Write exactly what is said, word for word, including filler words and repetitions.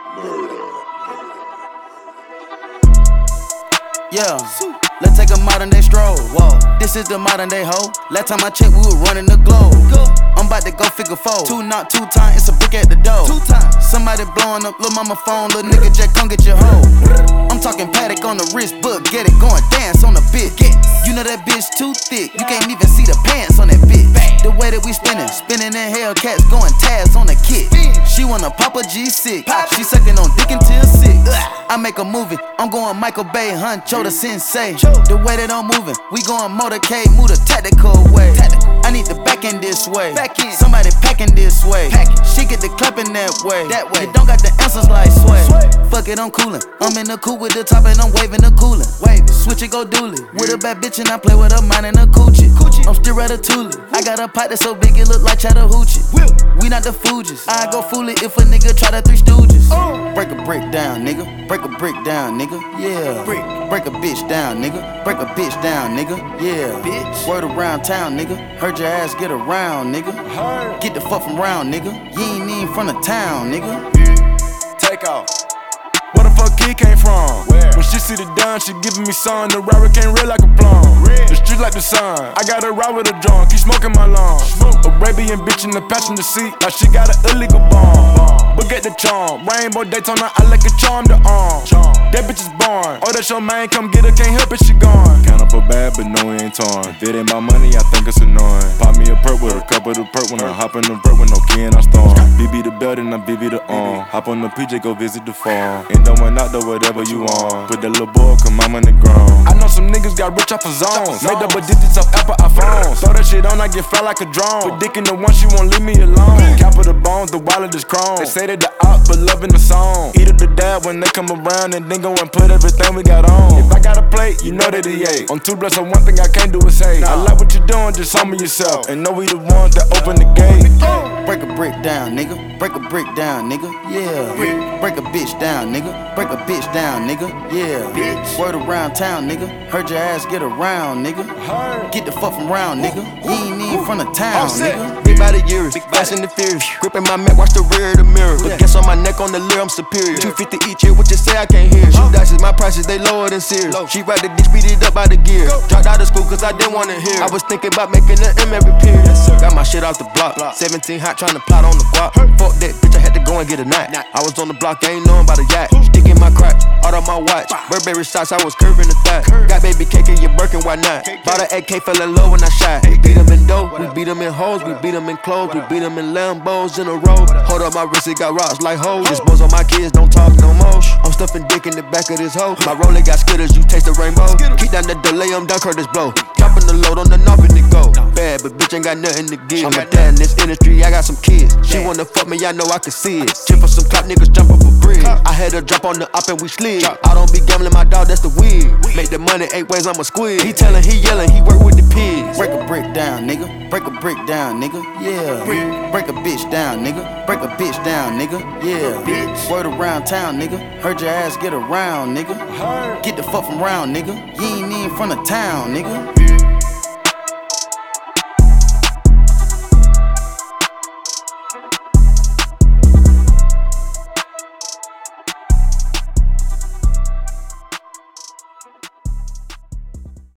Yeah, let's take a modern day stroll. Whoa, this is the modern day hoe. Last time I checked, we were running the globe. I'm about to go figure four. Two knock, two times, it's a brick at the door. Two times. Somebody blowing up, lil' mama phone, lil' nigga Jack, come get your hoe. I'm talking paddock on the wrist, book, get it, going dance on the bit. You know that bitch too thick, you can't even see the pants on that bitch. The way that we spinning, spinning in Hellcats, going Taz on the kit. She wanna pop a G six, she sucking on dick until six. I make a movie, I'm going Michael Bay, Huncho the sensei. The way that I'm moving, we going motorcade, move the tactical way. I need the back end this way, somebody packing this way. She get the clapping that way, that way. You don't got the answers like sway. Fuck it, I'm coolin', I'm in the coupe with the top and I'm waving the coolin'. Switch it, go dooley, with a bad bitch and I play with her mind and a coochie. I'm still ratatouille, I got a pipe that's so big it look like Chattahoochee. We not the Fugees, I go fool it if a nigga try the Three Stooges. Break a brick down, nigga, break a brick down, nigga, yeah. Break a bitch down, nigga, break a bitch down, nigga, yeah. Bitch. Word around town, nigga, heard your ass get around, nigga. Get the fuck from round, nigga, you ain't even from the town, nigga. Take off. Where the fuck he came from? Where? When she see the dime, she giving me sun. The robber came red like a plum. Red. The street like the sun. I got her ride with a drum, keep smoking my lawn. Smoke. Arabian bitch in the passenger seat, like she got an illegal bomb. bomb. But get the charm, Rainbow Daytona, I like a charm to arm. Charm. That bitch is born. Oh, that's your man, come get her, can't help it, she gone. Count up her bad, but no, it ain't torn. If it ain't my money, I think it's annoying. Pop me a perk with a cup of the perk when I hop in the vert with no key and I storm. B B the belt and I B B the arm. Hop on the P J, go visit the farm. Ain't throwing out though, whatever you want. Put that little boy, come I'm on the ground. I know some niggas got rich off of zones. Made double digits off Apple iPhones. Throw that shit on, I get fly like a drone. Put dick in the one, she won't leave me alone. Cap of the bones, the wallet is chrome. They say that the op, but loving the song. Eat up the dab when they come around and then go and put everything we got on. If I got a plate, you know that he ate. On two blocks, so one thing I can't do is say, I like what you're doing, just humble yourself. And know we the ones that open the gate. Break a brick down, nigga, break a brick down, nigga, yeah. Break a bitch down, nigga, break a bitch down, nigga, yeah. Word around town, nigga, heard your ass get around, nigga. Get the fuck from round, nigga, you ain't even from the town, nigga. Big by the years, fast and the furious. Gripping my Mac, watch the rear of the mirror. But guess on my neck, on the leer, I'm superior. two fifty each year, what you say I can't hear. Shoe dices, my prices, they lower than Sears. She ride the dick, speed it up by the gear. Dropped out of school cause I didn't wanna hear. I was thinking about making an M every period. Got my shit off the block, seventeen hot trying to plot on the guap. Fuck that bitch, I had to go and get a knot. I was on the block, I ain't knowing about a yacht. Stick in my crack, out of my watch. Burberry socks, I was curving the thigh. Got baby cake in your Birkin, why not? Bought an A K, fell in love when I shot. We beat them in dough, we beat them in hoes, we beat them in clothes, we beat them in Lambos in a row. Hold up my wrist, it got rocks like hoes. This bones on my kids, don't talk no more. I'm stuffing dick in the back of this hoe. My roller got skitters, you taste the rainbow. Keep down the delay, I'm done, Curtis blow. Dropping the load on the knob and it go. Bad, but bitch ain't got nothing to give. I'm a dad in this industry, I got some kids. She wanna fuck me, I know I can see it. Chip for some clap, niggas jump off a bridge. I had her drop on the up and we slid. I don't be gambling, my dog, that's the weird. Make the money eight ways, I'm a squid. He tellin', he yellin', he work with the pigs. Break a brick down, nigga, break a brick down, nigga, yeah. Break a bitch down, nigga, break a bitch down, nigga, yeah. Word around town, nigga, heard your ass get around, nigga. Get the fuck from round, nigga, you ain't even from the town, nigga.